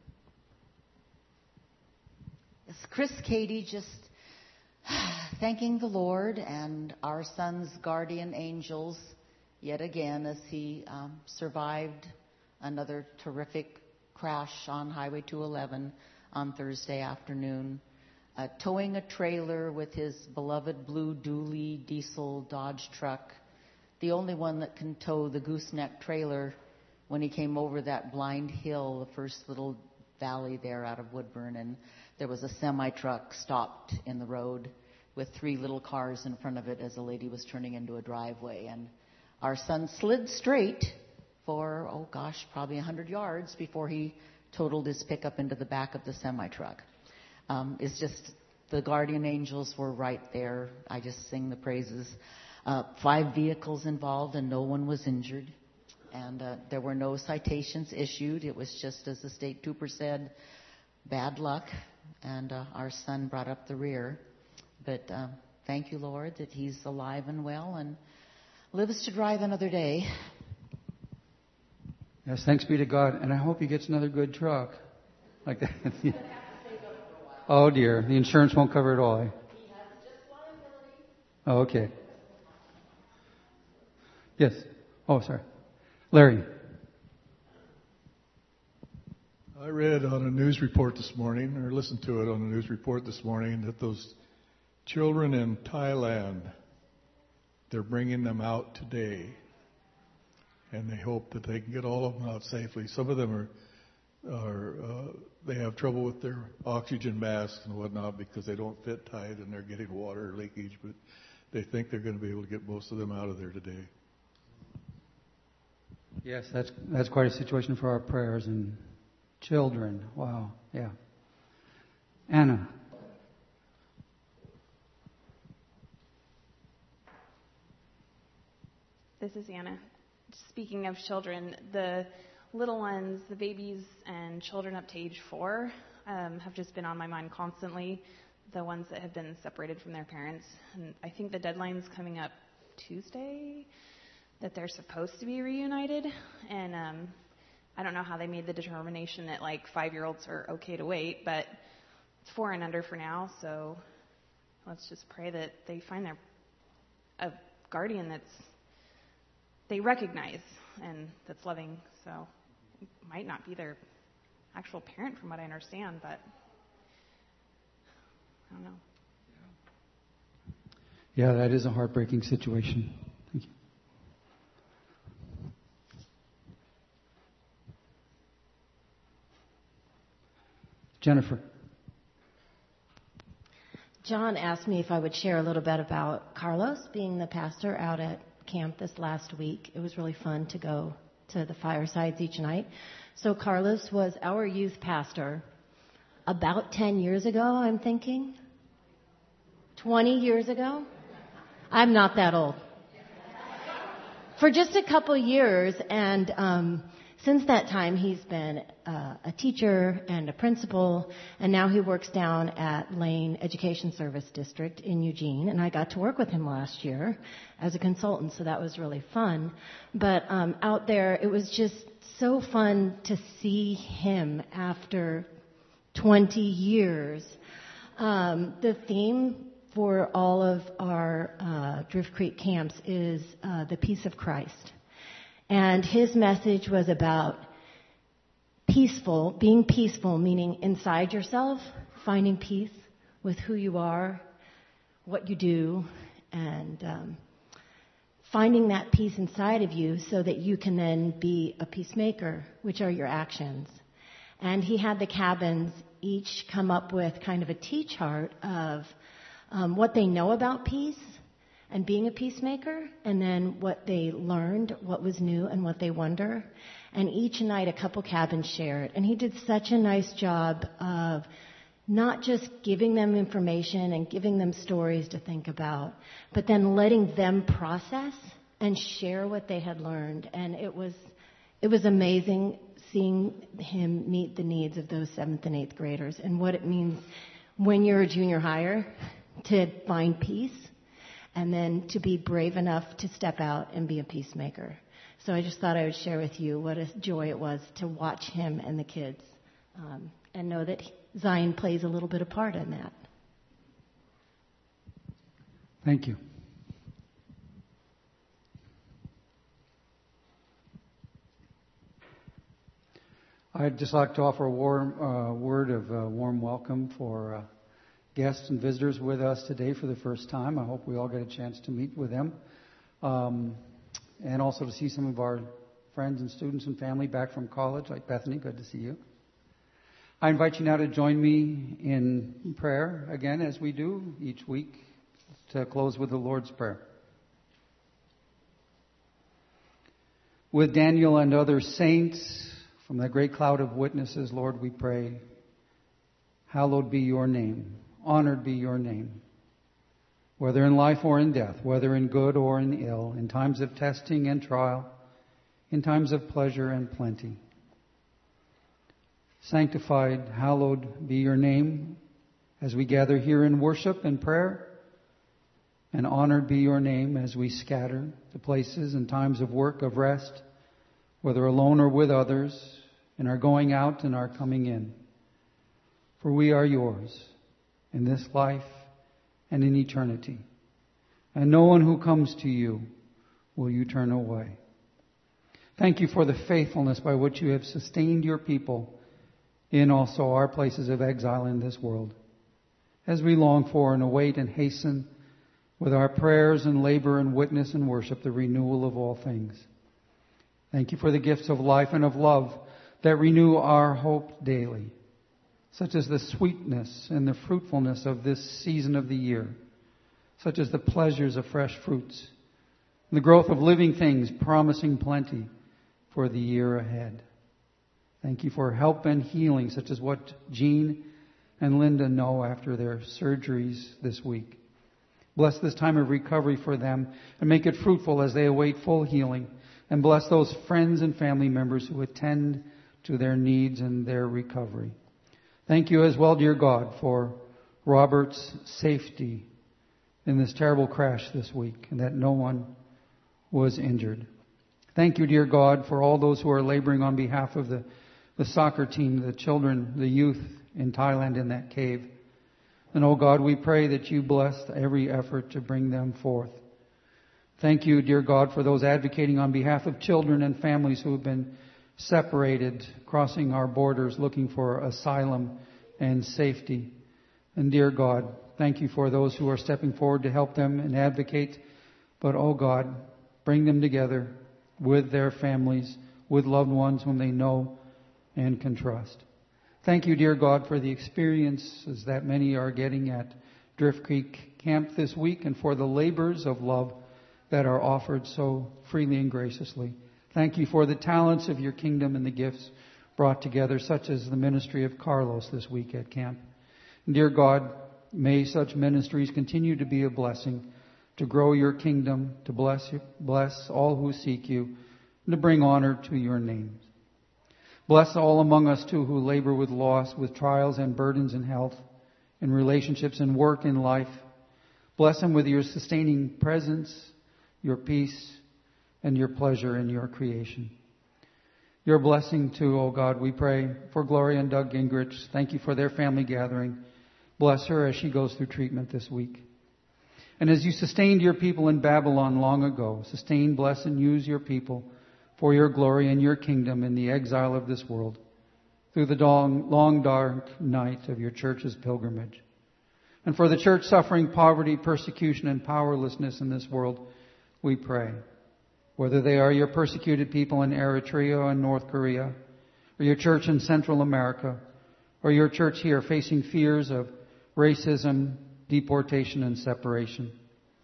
Yes, Chris Cady, just thanking the Lord and our son's guardian angels yet again as he survived another terrific crash on Highway 211 on Thursday afternoon, towing a trailer with his beloved blue dually diesel Dodge truck, the only one that can tow the gooseneck trailer. When he came over that blind hill, the first little valley there out of Woodburn, and there was a semi-truck stopped in the road with 3 little cars in front of it as a lady was turning into a driveway. And our son slid straight for, probably 100 yards before he totaled his pickup into the back of the semi-truck. It's just the guardian angels were right there. I just sing the praises. 5 vehicles involved and no one was injured. And there were no citations issued. It was just, as the state trooper said, bad luck. And our son brought up the rear. But thank you, Lord, that he's alive and well and lives to drive another day. Yes, thanks be to God. And I hope he gets another good truck like that. Oh, dear. The insurance won't cover it all. Eh? He has just liability. Oh, okay. Yes. Oh, sorry. Larry. I read on a news report this morning, or listened to it on a news report this morning, that those children in Thailand, they're bringing them out today. And they hope that they can get all of them out safely. Some of them they have trouble with their oxygen masks and whatnot because they don't fit tight and they're getting water leakage. But they think they're going to be able to get most of them out of there today. Yes, that's quite a situation for our prayers and children. Wow, yeah. Anna. This is Anna. Speaking of children, the little ones, the babies and children up to age 4 have just been on my mind constantly, the ones that have been separated from their parents. And I think the deadline's coming up Tuesday that they're supposed to be reunited. And I don't know how they made the determination that like 5-year-olds are okay to wait, but it's 4 and under for now. So let's just pray that they find a guardian that's they recognize and that's loving. So it might not be their actual parent from what I understand, but I don't know. Yeah, that is a heartbreaking situation. Thank you. Jennifer. John asked me if I would share a little bit about Carlos being the pastor out at camp this last week. It was really fun to go to the firesides each night. So Carlos was our youth pastor about 10 years ago, I'm thinking. 20 years ago? I'm not that old. For just a couple years, and since that time he's been a teacher and a principal, and now he works down at Lane Education Service District in Eugene, and I got to work with him last year as a consultant, so that was really fun. But out there, it was just so fun to see him after 20 years. The theme for all of our Drift Creek camps is the peace of Christ. And his message was about being peaceful, meaning inside yourself, finding peace with who you are, what you do, and finding that peace inside of you so that you can then be a peacemaker, which are your actions. And he had the cabins each come up with kind of a T-chart of what they know about peace and being a peacemaker, and then what they learned, what was new, and what they wonder. And each night a couple cabins shared. And he did such a nice job of not just giving them information and giving them stories to think about, but then letting them process and share what they had learned. And it was amazing seeing him meet the needs of those 7th and 8th graders and what it means when you're a junior higher to find peace, and then to be brave enough to step out and be a peacemaker. So I just thought I would share with you what a joy it was to watch him and the kids and know that Zion plays a little bit of part in that. Thank you. I'd just like to offer a word of warm welcome for guests and visitors with us today for the first time. I hope we all get a chance to meet with them. And also to see some of our friends and students and family back from college, like Bethany. Good to see you. I invite you now to join me in prayer again, as we do each week, to close with the Lord's Prayer. With Daniel and other saints from that great cloud of witnesses, Lord, we pray, hallowed be your name. Honored be your name, whether in life or in death, whether in good or in ill, in times of testing and trial, in times of pleasure and plenty. Sanctified, hallowed be your name as we gather here in worship and prayer, and honored be your name as we scatter to places and times of work, of rest, whether alone or with others, in our going out and our coming in. For we are yours in this life and in eternity. And no one who comes to you will you turn away. Thank you for the faithfulness by which you have sustained your people in also our places of exile in this world, as we long for and await and hasten with our prayers and labor and witness and worship the renewal of all things. Thank you for the gifts of life and of love that renew our hope daily, such as the sweetness and the fruitfulness of this season of the year, such as the pleasures of fresh fruits, and the growth of living things promising plenty for the year ahead. Thank you for help and healing, such as what Jean and Linda know after their surgeries this week. Bless this time of recovery for them and make it fruitful as they await full healing. And bless those friends and family members who attend to their needs and their recovery. Thank you as well, dear God, for Robert's safety in this terrible crash this week and that no one was injured. Thank you, dear God, for all those who are laboring on behalf of the soccer team, the children, the youth in Thailand in that cave. And oh God, we pray that you bless every effort to bring them forth. Thank you, dear God, for those advocating on behalf of children and families who have been separated, crossing our borders, looking for asylum and safety. And dear God, thank you for those who are stepping forward to help them and advocate. But oh God, bring them together with their families, with loved ones whom they know and can trust. Thank you, dear God, for the experiences that many are getting at Drift Creek Camp this week and for the labors of love that are offered so freely and graciously. Thank you for the talents of your kingdom and the gifts brought together, such as the ministry of Carlos this week at camp. And dear God, may such ministries continue to be a blessing, to grow your kingdom, to bless all who seek you, and to bring honor to your name. Bless all among us, too, who labor with loss, with trials and burdens in health, in relationships and work in life. Bless them with your sustaining presence, your peace, and your pleasure in your creation. Your blessing, too, O God, we pray for Gloria and Doug Gingrich. Thank you for their family gathering. Bless her as she goes through treatment this week. And as you sustained your people in Babylon long ago, sustain, bless, and use your people for your glory and your kingdom in the exile of this world, through the long, dark night of your church's pilgrimage. And for the church suffering poverty, persecution, and powerlessness in this world, we pray. Whether they are your persecuted people in Eritrea and North Korea, or your church in Central America, or your church here facing fears of racism, deportation, and separation.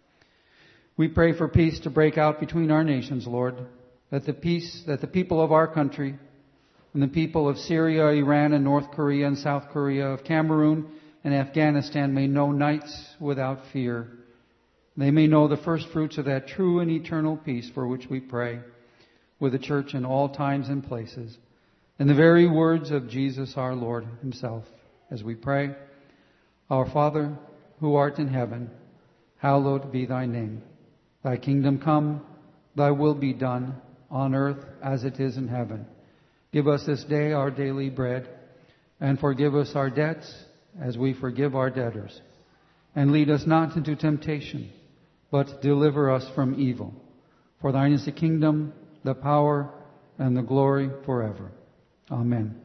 We pray for peace to break out between our nations, Lord, that the people of our country and the people of Syria, Iran, and North Korea and South Korea, of Cameroon and Afghanistan may know nights without fear. They may know the first fruits of that true and eternal peace for which we pray with the church in all times and places. In the very words of Jesus our Lord himself, as we pray, Our Father, who art in heaven, hallowed be thy name. Thy kingdom come, thy will be done, on earth as it is in heaven. Give us this day our daily bread, and forgive us our debts as we forgive our debtors. And lead us not into temptation, but deliver us from evil. For thine is the kingdom, the power, and the glory forever. Amen.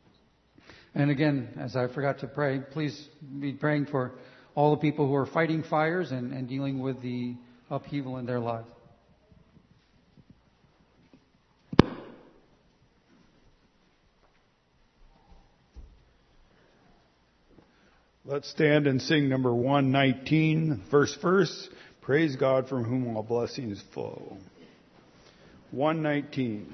And again, as I forgot to pray, please be praying for all the people who are fighting fires and dealing with the upheaval in their lives. Let's stand and sing number 119, first verse. Praise God from whom all blessings flow. 119.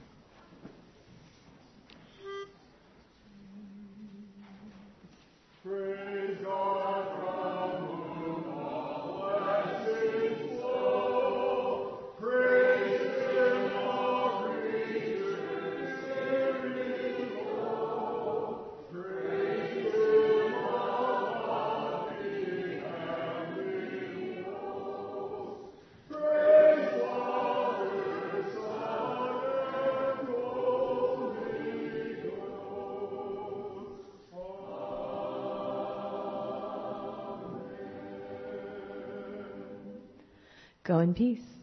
Praise God from whom all blessings flow. Praise Him, all creatures herein flow. Praise Him, all happy heavenly hosts. Praise Father, Son, and Holy Ghost. Go in peace.